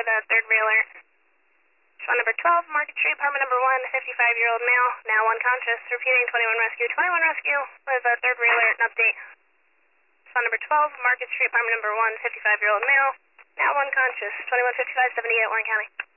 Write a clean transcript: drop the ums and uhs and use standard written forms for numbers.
with a third wheeler. Respond number 12, Market Street, apartment number 1, 55-year-old male, now unconscious. Repeating 21 rescue, 21 rescue with a third wheeler, an update. Respond number 12, Market Street, apartment number 1, 55-year-old male, now unconscious. 2155, 78, Warren County.